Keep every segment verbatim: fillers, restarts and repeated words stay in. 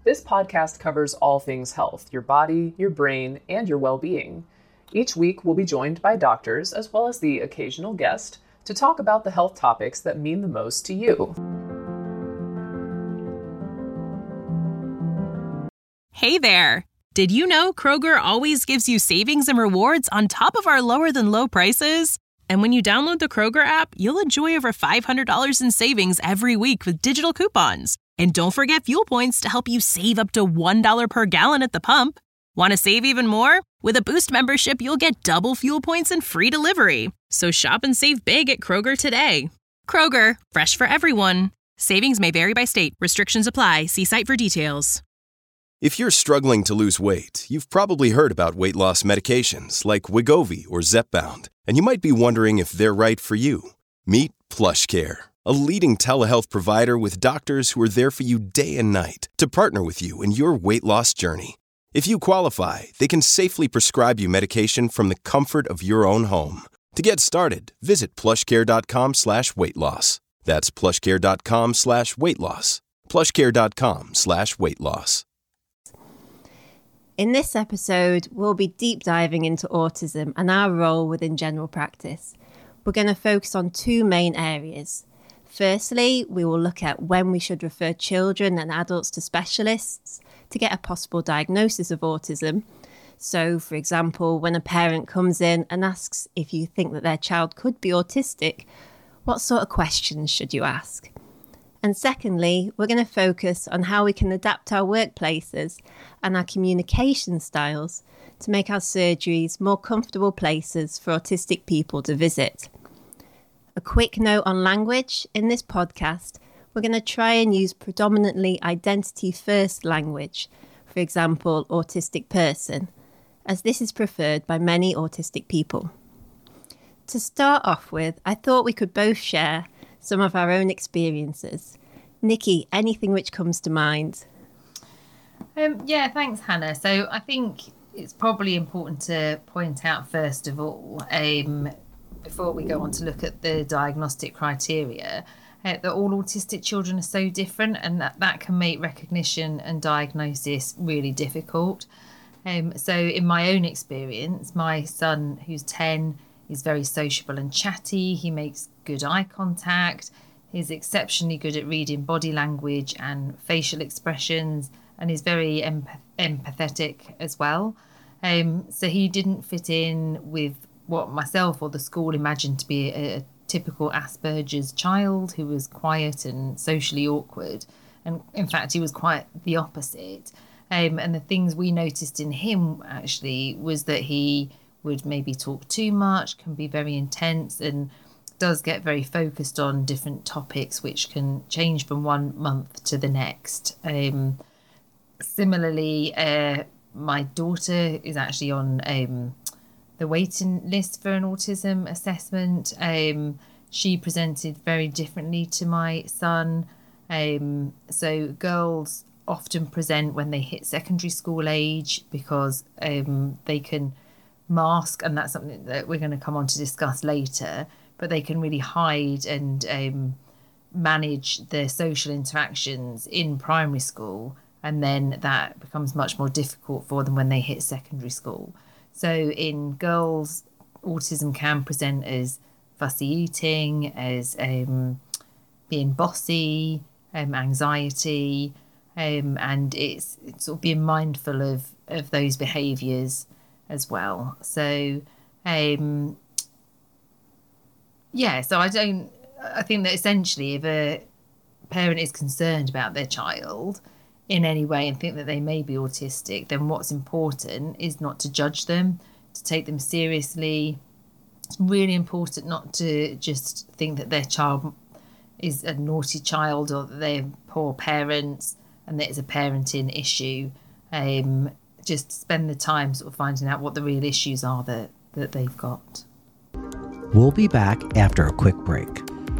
This podcast covers all things health, your body, your brain, and your well-being. Each week, we'll be joined by doctors, as well as the occasional guest, to talk about the health topics that mean the most to you. Hey there! Did you know Kroger always gives you savings and rewards on top of our lower-than-low prices? And when you download the Kroger app, you'll enjoy over five hundred dollars in savings every week with digital coupons. And don't forget fuel points to help you save up to one dollar per gallon at the pump. Want to save even more? With a Boost membership, you'll get double fuel points and free delivery. So shop and save big at Kroger today. Kroger, fresh for everyone. Savings may vary by state. Restrictions apply. See site for details. If you're struggling to lose weight, you've probably heard about weight loss medications like Wegovy or Zepbound, and you might be wondering if they're right for you. Meet PlushCare, a leading telehealth provider with doctors who are there for you day and night to partner with you in your weight loss journey. If you qualify, they can safely prescribe you medication from the comfort of your own home. To get started, visit plushcare.com slash weight loss. That's plushcare.com slash weight loss. plushcare.com slash weight loss. In this episode, we'll be deep diving into autism and our role within general practice. We're going to focus on two main areas. Firstly, we will look at when we should refer children and adults to specialists to get a possible diagnosis of autism. So, for example, when a parent comes in and asks if you think that their child could be autistic, what sort of questions should you ask? And secondly, we're going to focus on how we can adapt our workplaces and our communication styles to make our surgeries more comfortable places for autistic people to visit. A quick note on language. In this podcast, we're going to try and use predominantly identity-first language, for example, autistic person, as this is preferred by many autistic people. To start off with, I thought we could both share some of our own experiences. Nikki, anything which comes to mind? Um, yeah, thanks, Hannah. So I think it's probably important to point out, first of all, um, before we go on to look at the diagnostic criteria, uh, that all autistic children are so different, and that, that can make recognition and diagnosis really difficult. Um, so in my own experience, my son, who's ten, is very sociable and chatty. He makes good eye contact. He's exceptionally good at reading body language and facial expressions, and is very empath- empathetic as well. Um, so he didn't fit in with what myself or the school imagined to be a, a typical Asperger's child who was quiet and socially awkward. And in fact, he was quite the opposite. Um, and the things we noticed in him actually was that he would maybe talk too much, can be very intense, and does get very focused on different topics, which can change from one month to the next. Um, similarly, uh, my daughter is actually on um, the waiting list for an autism assessment. Um, she presented very differently to my son. Um, so girls often present when they hit secondary school age because um, they can mask, and that's something that we're going to come on to discuss later, but they can really hide and um, manage their social interactions in primary school, and then that becomes much more difficult for them when they hit secondary school. So in girls, autism can present as fussy eating, as um, being bossy, um, anxiety, um, and it's, it's sort of being mindful of, of those behaviours as well. So um yeah so I don't I think that essentially if a parent is concerned about their child in any way and think that they may be autistic, then what's important is not to judge them, to take them seriously. It's really important not to just think that their child is a naughty child or that they're poor parents and that it's a parenting issue. Um just spend the time sort of finding out what the real issues are that, that they've got. We'll be back after a quick break.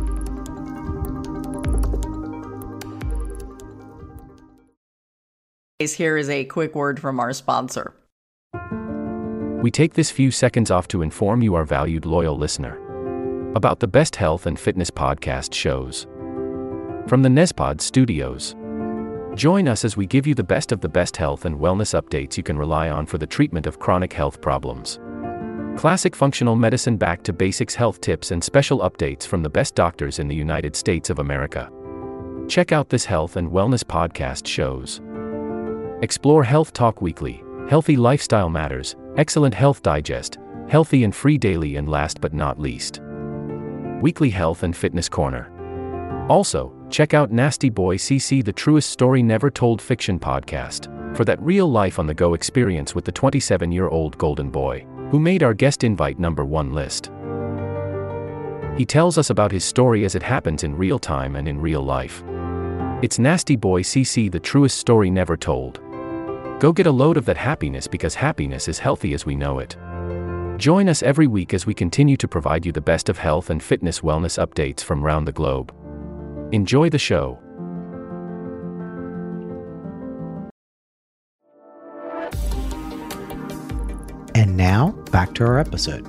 Here is a quick word from our sponsor. We take this few seconds off to inform you, our valued loyal listener, about the best health and fitness podcast shows from the Nezpod Studios. Join us as we give you the best of the best health and wellness updates you can rely on for the treatment of chronic health problems. Classic functional medicine back to basics health tips and special updates from the best doctors in the United States of America. Check out this health and wellness podcast shows. Explore Health Talk Weekly, Healthy Lifestyle Matters, Excellent Health Digest, Healthy and Free Daily, and last but not least, Weekly Health and Fitness Corner. Also, check out Nasty Boy C C, the truest story never told fiction podcast, for that real life on the go experience with the twenty-seven-year-old golden boy, who made our guest invite number one list. He tells us about his story as it happens in real time and in real life. It's Nasty Boy C C, the truest story never told. Go get a load of that happiness, because happiness is healthy as we know it. Join us every week as we continue to provide you the best of health and fitness wellness updates from around the globe. Enjoy the show. And now, back to our episode.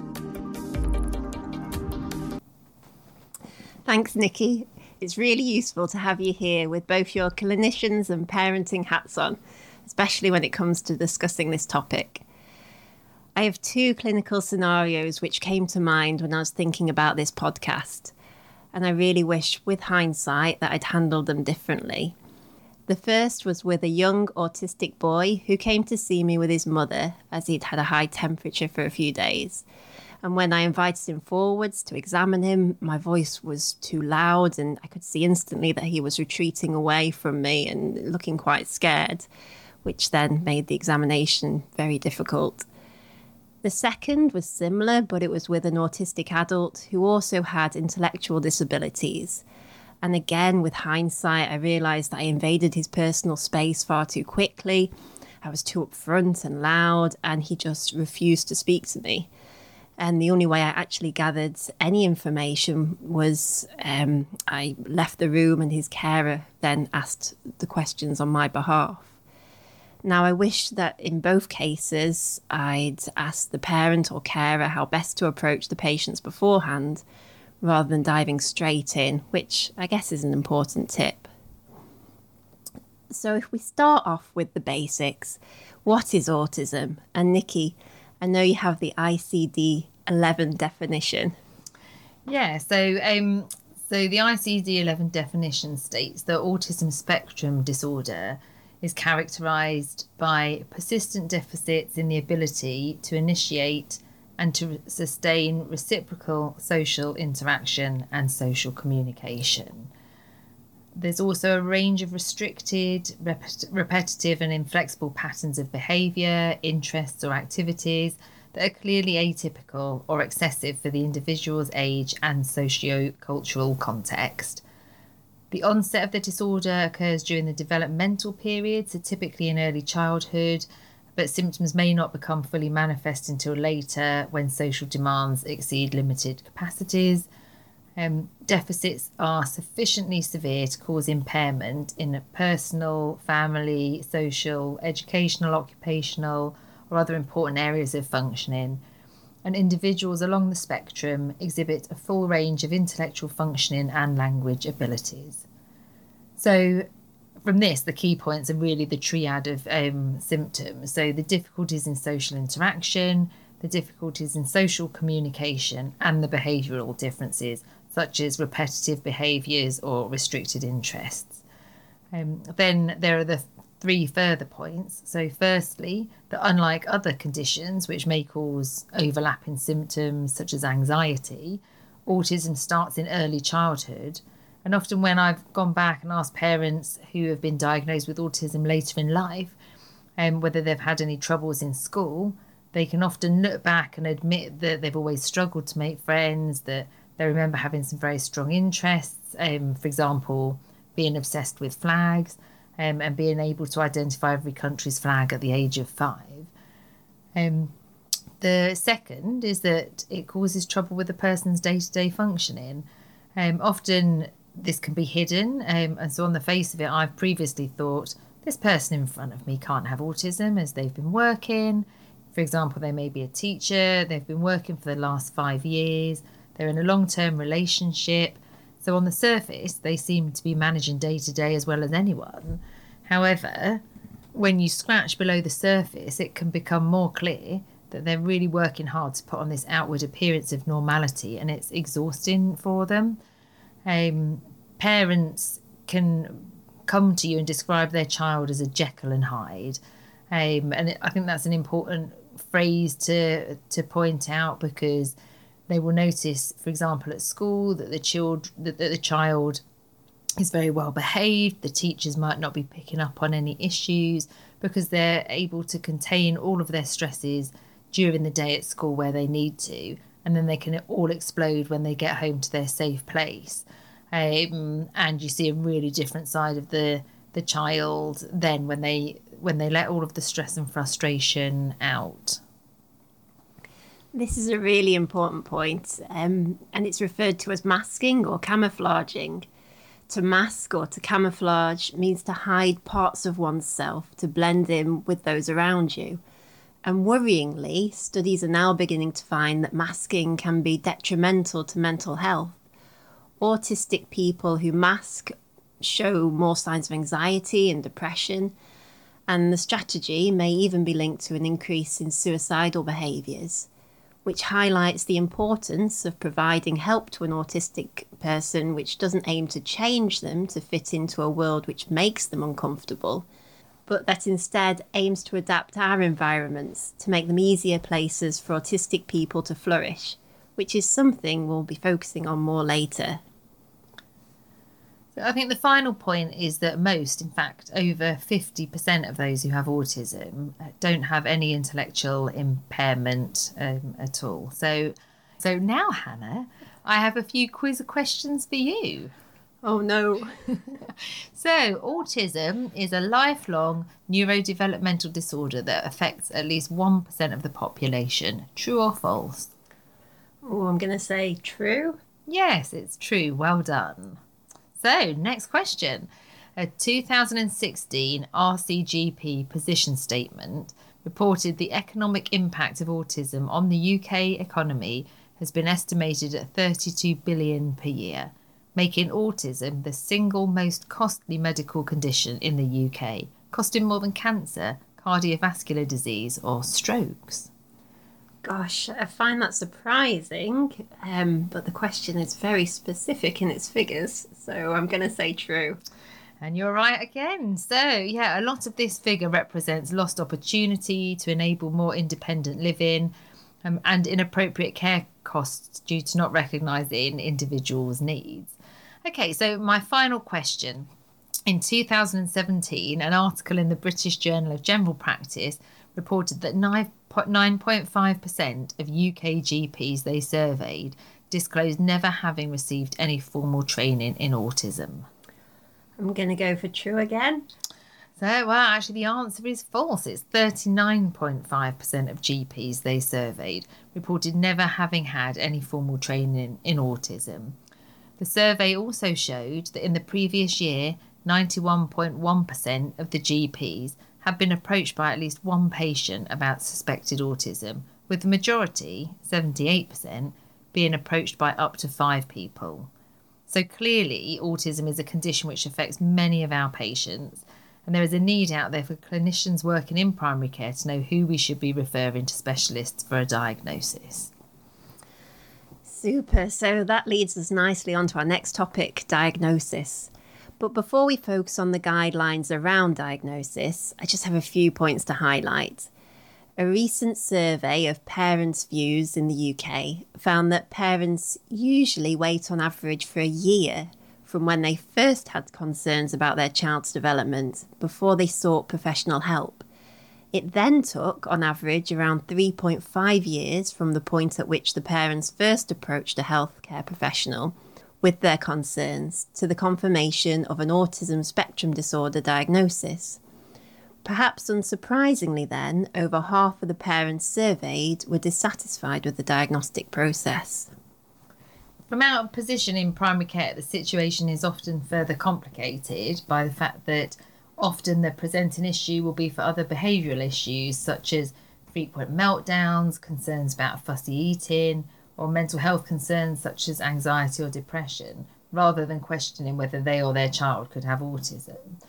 Thanks, Nikki. It's really useful to have you here with both your clinicians and parenting hats on, especially when it comes to discussing this topic. I have two clinical scenarios which came to mind when I was thinking about this podcast, and I really wish, with hindsight, that I'd handled them differently. The first was with a young autistic boy who came to see me with his mother as he'd had a high temperature for a few days. And when I invited him forwards to examine him, my voice was too loud and I could see instantly that he was retreating away from me and looking quite scared, which then made the examination very difficult. The second was similar, but it was with an autistic adult who also had intellectual disabilities. And again, with hindsight, I realised that I invaded his personal space far too quickly. I was too upfront and loud, and he just refused to speak to me. And the only way I actually gathered any information was um, I left the room and his carer then asked the questions on my behalf. Now, I wish that in both cases, I'd asked the parent or carer how best to approach the patients beforehand, rather than diving straight in, which I guess is an important tip. So if we start off with the basics, what is autism? And Nikki, I know you have the I C D eleven definition. Yeah, so um, so the I C D eleven definition states that autism spectrum disorder is characterised by persistent deficits in the ability to initiate and to sustain reciprocal social interaction and social communication. There's also a range of restricted, rep- repetitive and inflexible patterns of behaviour, interests or activities that are clearly atypical or excessive for the individual's age and socio-cultural context. The onset of the disorder occurs during the developmental period, so typically in early childhood, but symptoms may not become fully manifest until later when social demands exceed limited capacities. Um, deficits are sufficiently severe to cause impairment in personal, family, social, educational, occupational, or other important areas of functioning. And individuals along the spectrum exhibit a full range of intellectual functioning and language abilities. So from this, the key points are really the triad of um, symptoms. So the difficulties in social interaction, the difficulties in social communication, and the behavioural differences, such as repetitive behaviours or restricted interests. Um, then there are the three further points. So firstly, that unlike other conditions which may cause overlapping symptoms such as anxiety, autism starts in early childhood. And often when I've gone back and asked parents who have been diagnosed with autism later in life, um, whether they've had any troubles in school, they can often look back and admit that they've always struggled to make friends, that they remember having some very strong interests, um, for example, being obsessed with flags, um, and being able to identify every country's flag at the age of five. Um, the second is that it causes trouble with a person's day-to-day functioning. Um, often this can be hidden, um, and so on the face of it, I've previously thought, this person in front of me can't have autism as they've been working. For example, they may be a teacher, they've been working for the last five years, they're in a long-term relationship. So on the surface, they seem to be managing day to day as well as anyone. However, when you scratch below the surface, it can become more clear that they're really working hard to put on this outward appearance of normality, and it's exhausting for them. Um, parents can come to you and describe their child as a Jekyll and Hyde. Um, and I think that's an important phrase to to point out, because they will notice, for example, at school that the child that the child is very well behaved. The teachers might not be picking up on any issues because they're able to contain all of their stresses during the day at school where they need to, and then they can all explode when they get home to their safe place. Um, and you see a really different side of the the child then when they when they let all of the stress and frustration out. This is a really important point, um, and it's referred to as masking or camouflaging. To mask or to camouflage means to hide parts of oneself to blend in with those around you. And worryingly, studies are now beginning to find that masking can be detrimental to mental health. Autistic people who mask show more signs of anxiety and depression, and the strategy may even be linked to an increase in suicidal behaviours, which highlights the importance of providing help to an autistic person which doesn't aim to change them to fit into a world which makes them uncomfortable, but that instead aims to adapt our environments to make them easier places for autistic people to flourish, which is something we'll be focusing on more later. So I think the final point is that most, in fact, over fifty percent of those who have autism don't have any intellectual impairment um, at all. So, so now, Hannah, I have a few quiz questions for you. Oh no. So, autism is a lifelong neurodevelopmental disorder that affects at least one percent of the population. True or false? Oh, I'm going to say true. Yes, it's true. Well done. So, next question. A two thousand sixteen R C G P position statement reported the economic impact of autism on the U K economy has been estimated at thirty-two billion dollars per year, making autism the single most costly medical condition in the U K, costing more than cancer, cardiovascular disease or strokes. Gosh, I find that surprising, um, but the question is very specific in its figures, so I'm going to say true. And you're right again. So, yeah, a lot of this figure represents lost opportunity to enable more independent living um, and inappropriate care costs due to not recognising individuals' needs. Okay, so my final question. In two thousand seventeen, an article in the British Journal of General Practice reported that nine point five percent of U K G Ps they surveyed disclosed never having received any formal training in autism. I'm going to go for true again. So, well, actually the answer is false. It's thirty-nine point five percent of G Ps they surveyed reported never having had any formal training in autism. The survey also showed that in the previous year, ninety-one point one percent of the G Ps had been approached by at least one patient about suspected autism, with the majority, seventy-eight percent, being approached by up to five people. So clearly, autism is a condition which affects many of our patients, and there is a need out there for clinicians working in primary care to know who we should be referring to specialists for a diagnosis. Super. So that leads us nicely on to our next topic, diagnosis. But before we focus on the guidelines around diagnosis, I just have a few points to highlight. A recent survey of parents' views in the U K found that parents usually wait on average for a year from when they first had concerns about their child's development before they sought professional help. It then took, on average, around three point five years from the point at which the parents first approached a healthcare professional with their concerns to the confirmation of an autism spectrum disorder diagnosis. Perhaps unsurprisingly then, over half of the parents surveyed were dissatisfied with the diagnostic process. From our position in primary care, the situation is often further complicated by the fact that often the presenting issue will be for other behavioural issues such as frequent meltdowns, concerns about fussy eating, or mental health concerns such as anxiety or depression, rather than questioning whether they or their child could have autism.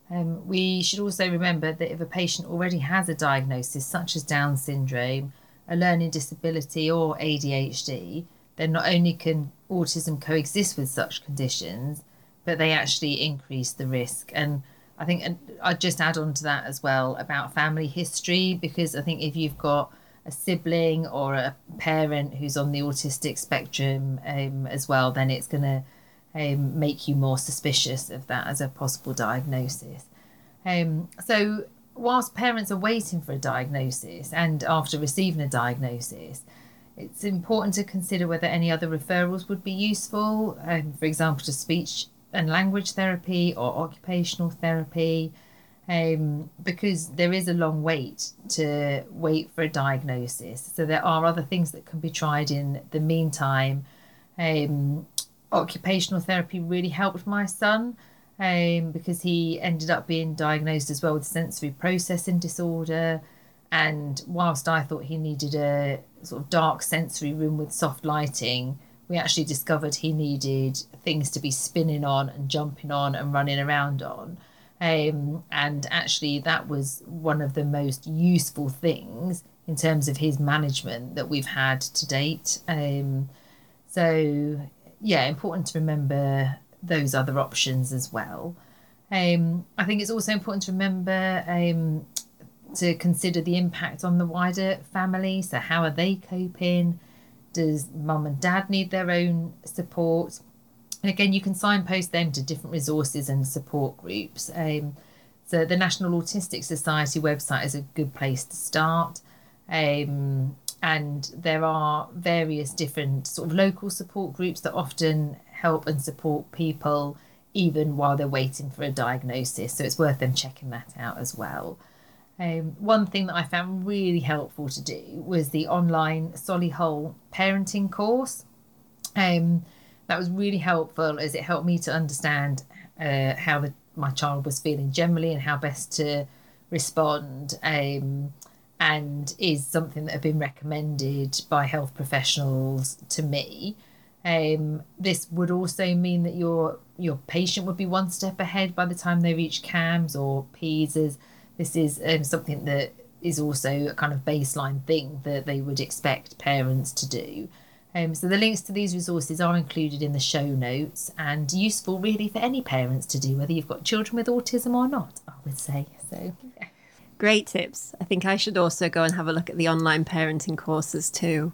Um, we should also remember that if a patient already has a diagnosis such as Down syndrome, a learning disability or A D H D, then not only can autism coexist with such conditions, but they actually increase the risk. And I think and I'd just add on to that as well about family history, because I think if you've got a sibling or a parent who's on the autistic spectrum um, as well, then it's going to um, make you more suspicious of that as a possible diagnosis. Um, so whilst parents are waiting for a diagnosis and after receiving a diagnosis, it's important to consider whether any other referrals would be useful, um, for example, to speech and language therapy or occupational therapy, um, because there is a long wait to wait for a diagnosis. So there are other things that can be tried in the meantime. Um, occupational therapy really helped my son um, because he ended up being diagnosed as well with sensory processing disorder. And whilst I thought he needed a sort of dark sensory room with soft lighting, we actually discovered he needed things to be spinning on and jumping on and running around on. Um, and actually that was one of the most useful things in terms of his management that we've had to date. Um, so, yeah, important to remember those other options as well. Um, I think it's also important to remember um, to consider the impact on the wider family. So how are they coping? Does mum and dad need their own support? And again, you can signpost them to different resources and support groups. Um, so the National Autistic Society website is a good place to start. Um, and there are various different sort of local support groups that often help and support people even while they're waiting for a diagnosis. So it's worth them checking that out as well. Um, one thing that I found really helpful to do was the online Solihull parenting course. Um, that was really helpful as it helped me to understand uh, how the, my child was feeling generally and how best to respond, um, and is something that had been recommended by health professionals to me. Um, this would also mean that your your patient would be one step ahead by the time they reach C A M S or P E D S. This is um, something that is also a kind of baseline thing that they would expect parents to do. Um, so the links to these resources are included in the show notes and useful really for any parents to do, whether you've got children with autism or not, I would say. So, yeah. Great tips. I think I should also go and have a look at the online parenting courses too.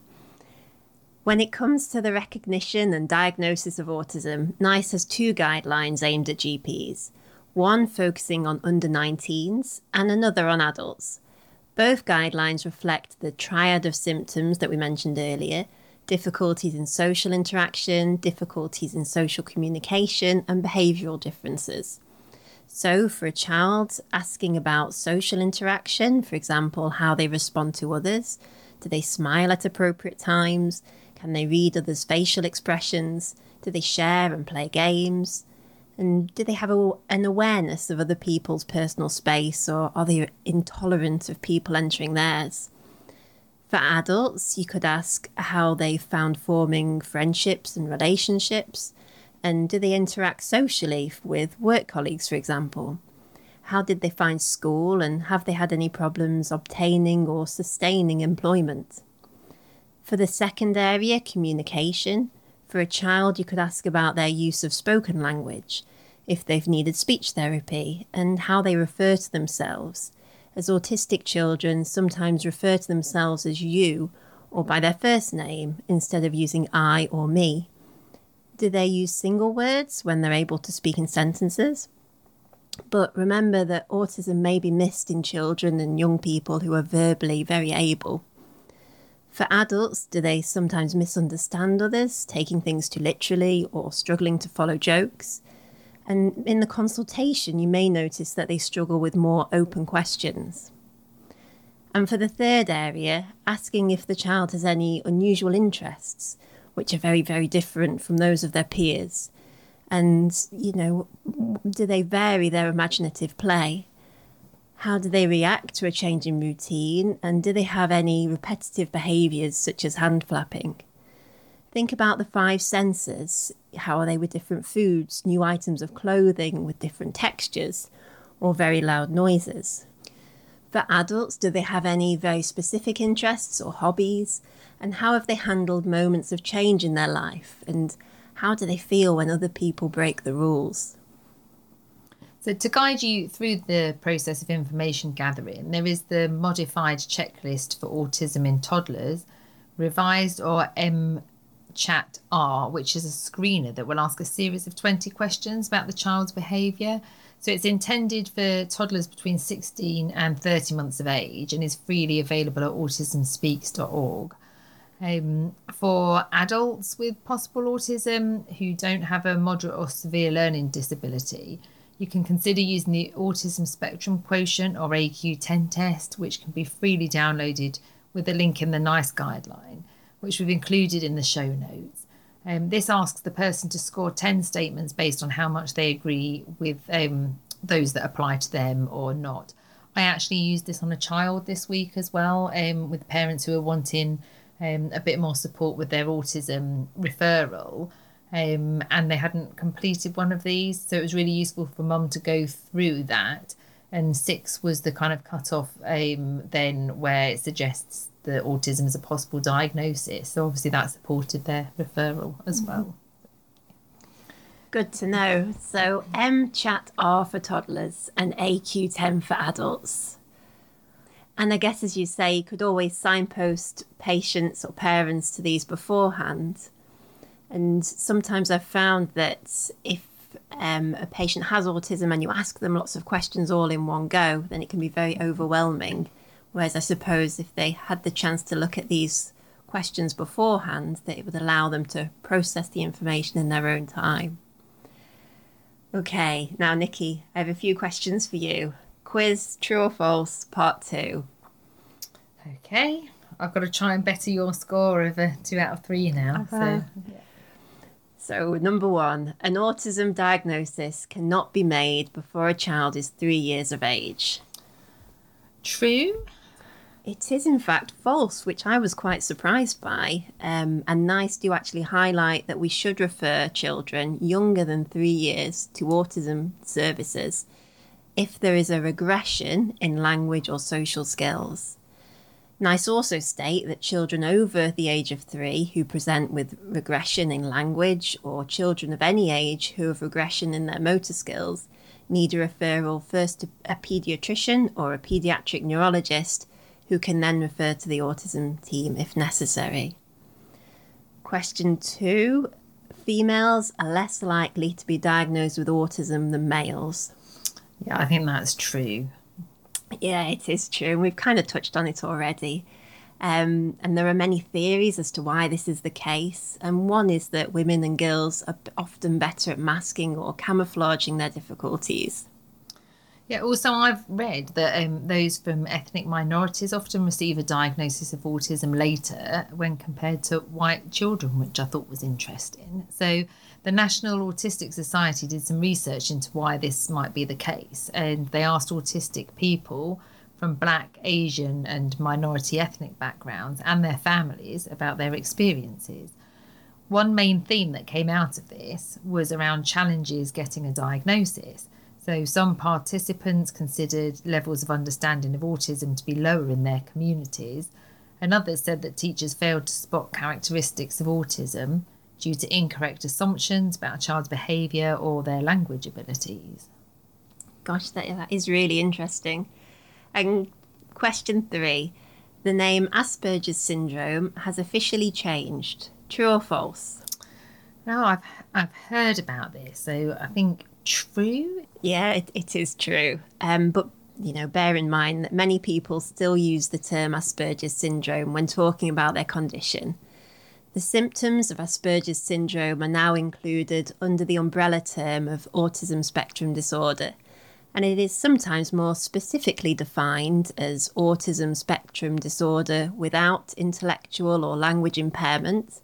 When it comes to the recognition and diagnosis of autism, NICE has two guidelines aimed at G Ps. One focusing on under nineteens and another on adults. Both guidelines reflect the triad of symptoms that we mentioned earlier: difficulties in social interaction, difficulties in social communication, and behavioural differences. So for a child, asking about social interaction, for example, how they respond to others, do they smile at appropriate times, can they read others' facial expressions, do they share and play games, and do they have a, an awareness of other people's personal space, or are they intolerant of people entering theirs? For adults, you could ask how they found forming friendships and relationships, and do they interact socially with work colleagues, for example? How did they find school, and have they had any problems obtaining or sustaining employment? For the second area, communication, for a child you could ask about their use of spoken language, if they've needed speech therapy, and how they refer to themselves, as autistic children sometimes refer to themselves as you or by their first name instead of using I or me. Do they use single words when they're able to speak in sentences? But remember that autism may be missed in children and young people who are verbally very able. For adults, do they sometimes misunderstand others, taking things too literally or struggling to follow jokes? And in the consultation, you may notice that they struggle with more open questions. And for the third area, asking if the child has any unusual interests, which are very, very different from those of their peers. And, you know, do they vary their imaginative play? How do they react to a change in routine? And do they have any repetitive behaviours such as hand flapping? Think about the five senses. How are they with different foods, new items of clothing with different textures? or very loud noises. For adults, do they have any very specific interests or hobbies? And how have they handled moments of change in their life? And how do they feel when other people break the rules? So to guide you through the process of information gathering, there is the modified checklist for autism in toddlers, revised, or M Chat R, which is a screener that will ask a series of twenty questions about the child's behaviour. So it's intended for toddlers between sixteen and thirty months of age and is freely available at autism speaks dot org. Um, for adults with possible autism who don't have a moderate or severe learning disability, you can consider using the Autism Spectrum Quotient or A Q ten test, which can be freely downloaded with a link in the NICE guideline, which we've included in the show notes. Um, this asks the person to score ten statements based on how much they agree with um, those that apply to them or not. I actually used this on a child this week as well, um, with parents who are wanting um, a bit more support with their autism referral, um, and they hadn't completed one of these. So it was really useful for mum to go through that. And six was the kind of cut-off um, then where it suggests that autism is a possible diagnosis. So obviously that supported their referral as well. Good to know. So M Chat R for toddlers and A Q ten for adults. And I guess, as you say, you could always signpost patients or parents to these beforehand. And sometimes I've found that if um, a patient has autism and you ask them lots of questions all in one go, then it can be very overwhelming. Whereas I suppose if they had the chance to look at these questions beforehand, that it would allow them to process the information in their own time. Okay, now Nikki, I have a few questions for you. Quiz, true or false, part two. Okay, I've got to try and better your score of a two out of three now. Uh-huh. So, yeah. So number one, an autism diagnosis cannot be made before a child is three years of age. True. It is in fact false, which I was quite surprised by. Um, and NICE do actually highlight that we should refer children younger than three years to autism services if there is a regression in language or social skills. NICE also state that children over the age of three who present with regression in language, or children of any age who have regression in their motor skills, need a referral first to a paediatrician or a paediatric neurologist, who can then refer to the autism team if necessary. Question two, females are less likely to be diagnosed with autism than males. Yeah, I think that's true. Yeah, it is true. We've kind of touched on it already. Um, and there are many theories as to why this is the case. And one is that women and girls are often better at masking or camouflaging their difficulties. Yeah, also I've read that um, those from ethnic minorities often receive a diagnosis of autism later when compared to white children, which I thought was interesting. So the National Autistic Society did some research into why this might be the case, and they asked autistic people from Black, Asian and minority ethnic backgrounds and their families about their experiences. One main theme that came out of this was around challenges getting a diagnosis. So some participants considered levels of understanding of autism to be lower in their communities, and others said that teachers failed to spot characteristics of autism due to incorrect assumptions about a child's behaviour or their language abilities. Gosh, that, that is really interesting. And question three, the name Asperger's syndrome has officially changed. True or false? No, I've I've heard about this, so I think true. Yeah, it, it is true. Um, but, you know, bear in mind that many people still use the term Asperger's syndrome when talking about their condition. The symptoms of Asperger's syndrome are now included under the umbrella term of autism spectrum disorder, and it is sometimes more specifically defined as autism spectrum disorder without intellectual or language impairment,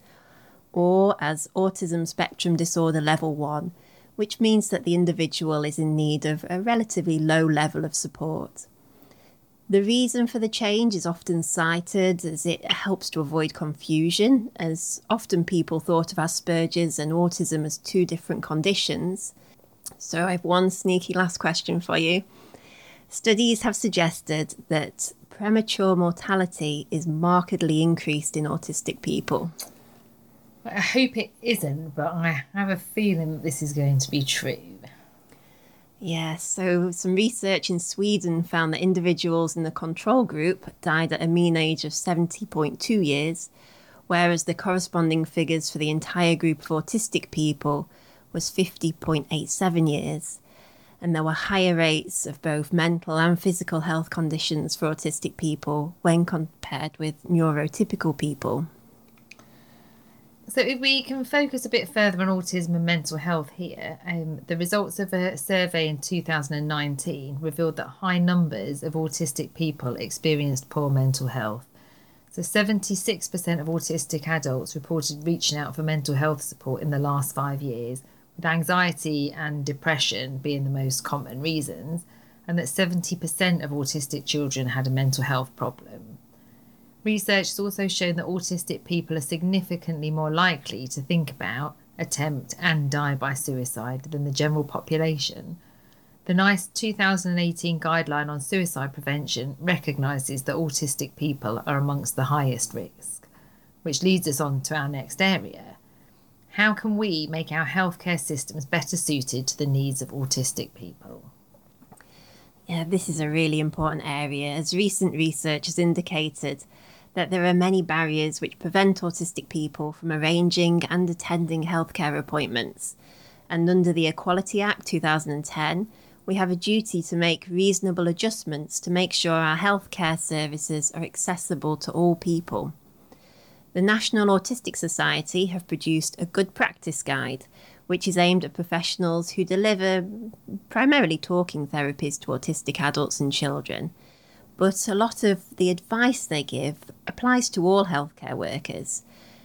or as autism spectrum disorder level one, which means that the individual is in need of a relatively low level of support. The reason for the change is often cited as it helps to avoid confusion, as often people thought of Asperger's and autism as two different conditions. So I have one sneaky last question for you. Studies have suggested that premature mortality is markedly increased in autistic people. I hope it isn't, but I have a feeling that this is going to be true. Yeah, so some research in Sweden found that individuals in the control group died at a mean age of seventy point two years, whereas the corresponding figures for the entire group of autistic people was fifty point eight seven years. And there were higher rates of both mental and physical health conditions for autistic people when compared with neurotypical people. So if we can focus a bit further on autism and mental health here, um, the results of a survey in two thousand nineteen revealed that high numbers of autistic people experienced poor mental health. So seventy-six percent of autistic adults reported reaching out for mental health support in the last five years, with anxiety and depression being the most common reasons, and that seventy percent of autistic children had a mental health problem. Research has also shown that autistic people are significantly more likely to think about, attempt and die by suicide than the general population. The NICE two thousand eighteen guideline on suicide prevention recognises that autistic people are amongst the highest risk, which leads us on to our next area. How can we make our healthcare systems better suited to the needs of autistic people? Yeah, this is a really important area, as recent research has indicated that there are many barriers which prevent autistic people from arranging and attending healthcare appointments. And under the Equality Act two thousand ten, we have a duty to make reasonable adjustments to make sure our healthcare services are accessible to all people. The National Autistic Society have produced a good practice guide, which is aimed at professionals who deliver primarily talking therapies to autistic adults and children. But a lot of the advice they give applies to all healthcare workers.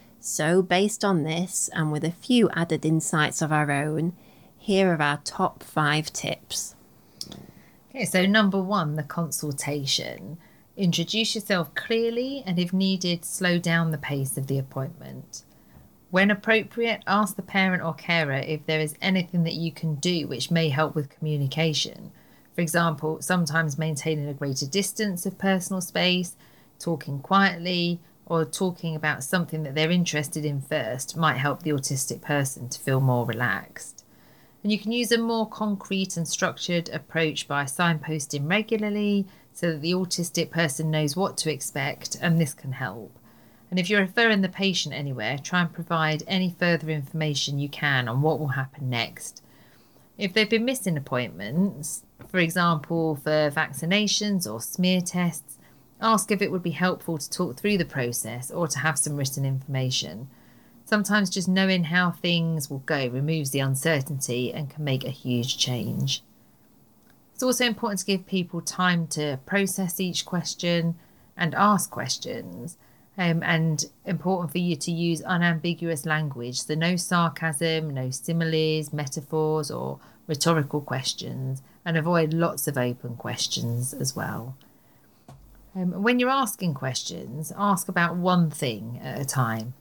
So based on this, and with a few added insights of our own, here are our top five tips. Okay, so number one, the consultation. Introduce yourself clearly and if needed, slow down the pace of the appointment. When appropriate, ask the parent or carer if there is anything that you can do which may help with communication. For example, sometimes maintaining a greater distance of personal space, talking quietly, or talking about something that they're interested in first might help the autistic person to feel more relaxed. And you can use a more concrete and structured approach by signposting regularly so that the autistic person knows what to expect, and this can help. And if you're referring the patient anywhere, try and provide any further information you can on what will happen next. If they've been missing appointments, for example, for vaccinations or smear tests, ask if it would be helpful to talk through the process or to have some written information. Sometimes just knowing how things will go removes the uncertainty and can make a huge change. It's also important to give people time to process each question and ask questions. Um, and important for you to use unambiguous language, so no sarcasm, no similes, metaphors or rhetorical questions, and avoid lots of open questions as well. Um, when you're asking questions, ask about one thing at a time.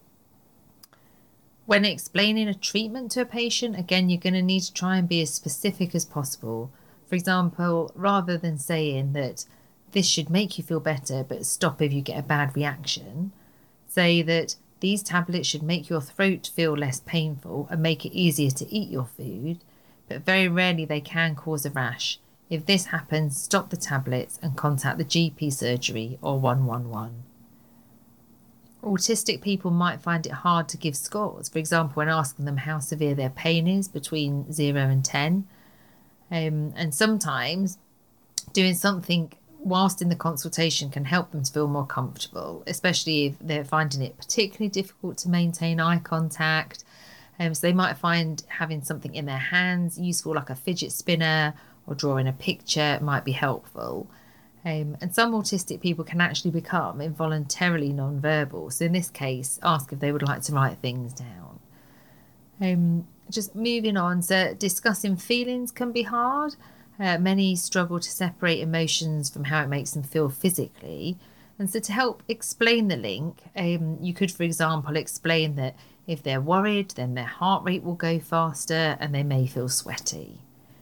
When explaining a treatment to a patient, again, you're going to need to try and be as specific as possible. For example, rather than saying that this should make you feel better, but stop if you get a bad reaction, say that these tablets should make your throat feel less painful and make it easier to eat your food, but very rarely they can cause a rash. If this happens, stop the tablets and contact the G P surgery or one one one. Autistic people might find it hard to give scores, for example, when asking them how severe their pain is between zero and ten. Um, and sometimes doing something whilst in the consultation can help them to feel more comfortable, especially if they're finding it particularly difficult to maintain eye contact. Um, so they might find having something in their hands useful, like a fidget spinner, or drawing a picture might be helpful. Um, and some autistic people can actually become involuntarily non-verbal. So in this case, ask if they would like to write things down. Um, just moving on, so discussing feelings can be hard. Uh, many struggle to separate emotions from how it makes them feel physically. And so to help explain the link, um, you could, for example, explain that if they're worried, then their heart rate will go faster and they may feel sweaty.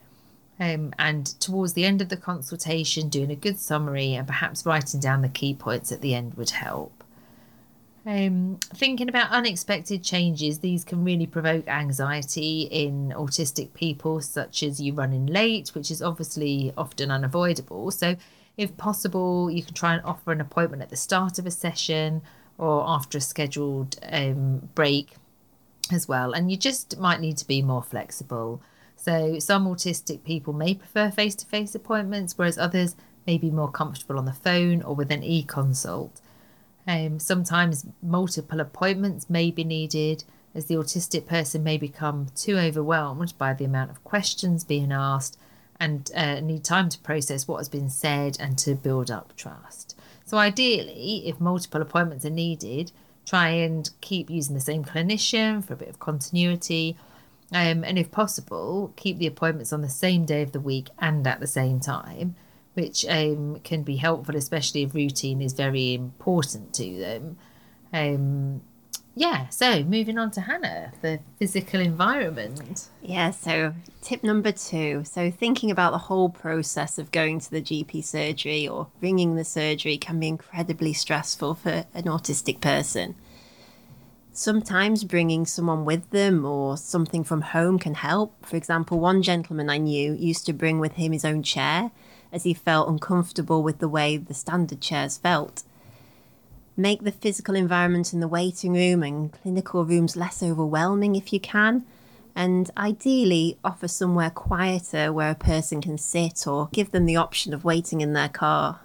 Um, and towards the end of the consultation, doing a good summary and perhaps writing down the key points at the end would help. Um, thinking about unexpected changes, these can really provoke anxiety in autistic people, such as you running late, which is obviously often unavoidable. So if possible, you can try and offer an appointment at the start of a session or after a scheduled um, break as well. And you just might need to be more flexible. So some autistic people may prefer face-to-face appointments, whereas others may be more comfortable on the phone or with an e-consult. Um, sometimes multiple appointments may be needed, as the autistic person may become too overwhelmed by the amount of questions being asked and uh, need time to process what has been said and to build up trust. So ideally, if multiple appointments are needed, try and keep using the same clinician for a bit of continuity. Um, and if possible, keep the appointments on the same day of the week and at the same time, which um, can be helpful, especially if routine is very important to them. Um, yeah, so moving on to Hannah, the physical environment. Yeah, so tip number two. So thinking about the whole process of going to the G P surgery or ringing the surgery can be incredibly stressful for an autistic person. Sometimes bringing someone with them or something from home can help. For example, one gentleman I knew used to bring with him his own chair as he felt uncomfortable with the way the standard chairs felt. Make the physical environment in the waiting room and clinical rooms less overwhelming if you can, and ideally offer somewhere quieter where a person can sit or give them the option of waiting in their car.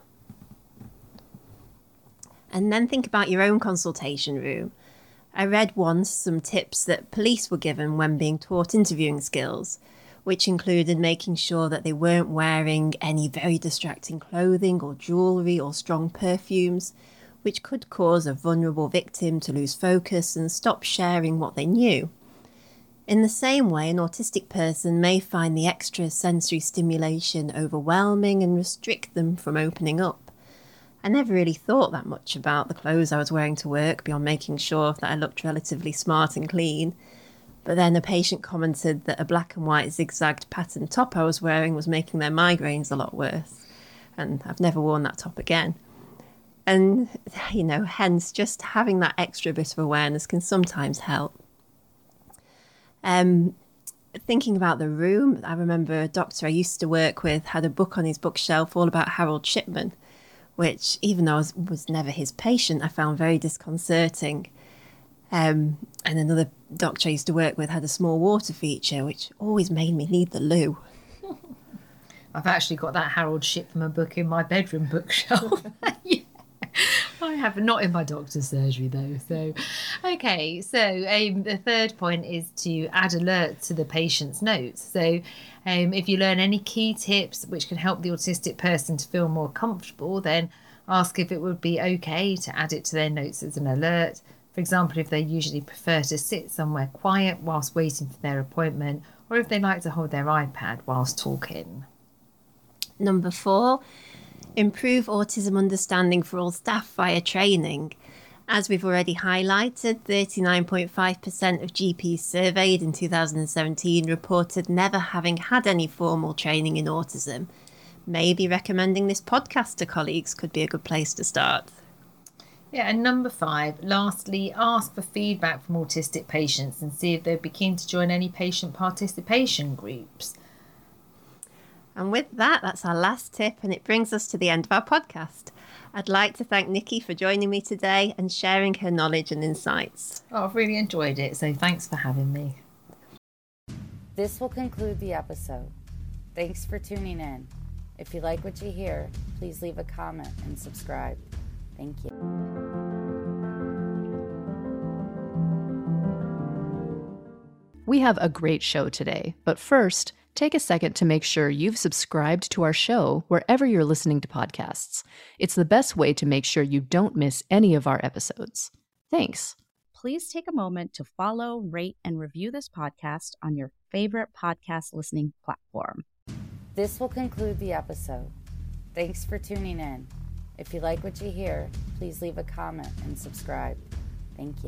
And then think about your own consultation room. I read once some tips that police were given when being taught interviewing skills, which included making sure that they weren't wearing any very distracting clothing or jewellery or strong perfumes, which could cause a vulnerable victim to lose focus and stop sharing what they knew. In the same way, an autistic person may find the extra sensory stimulation overwhelming and restrict them from opening up. I never really thought that much about the clothes I was wearing to work beyond making sure that I looked relatively smart and clean. But then a patient commented that a black and white zigzagged pattern top I was wearing was making their migraines a lot worse. And I've never worn that top again. And, you know, hence just having that extra bit of awareness can sometimes help. Um, thinking about the room, I remember a doctor I used to work with had a book on his bookshelf all about Harold Shipman, which, even though I was, was never his patient, I found very disconcerting. Um, and another doctor I used to work with had a small water feature, which always made me need the loo. I've actually got that Harold Shipman book in my bedroom bookshelf. Yeah. I have, not in my doctor's surgery though. So, okay, so um, the third point is to add alert to the patient's notes. So um, if you learn any key tips which can help the autistic person to feel more comfortable, then ask if it would be okay to add it to their notes as an alert. For example, if they usually prefer to sit somewhere quiet whilst waiting for their appointment, or if they like to hold their iPad whilst talking. Number four, improve autism understanding for all staff via training. As we've already highlighted, thirty-nine point five percent of G Ps surveyed in two thousand seventeen reported never having had any formal training in autism. Maybe recommending this podcast to colleagues could be a good place to start. Yeah, and number five, lastly, ask for feedback from autistic patients and see if they'd be keen to join any patient participation groups. And with that, that's our last tip, and it brings us to the end of our podcast. I'd like to thank Nikki for joining me today and sharing her knowledge and insights. Oh, I've really enjoyed it, so thanks for having me. This will conclude the episode. Thanks for tuning in. If you like what you hear, please leave a comment and subscribe. Thank you. We have a great show today, but first, take a second to make sure you've subscribed to our show wherever you're listening to podcasts. It's the best way to make sure you don't miss any of our episodes. Thanks. Please take a moment to follow, rate, and review this podcast on your favorite podcast listening platform. This will conclude the episode. Thanks for tuning in. If you like what you hear, please leave a comment and subscribe. Thank you.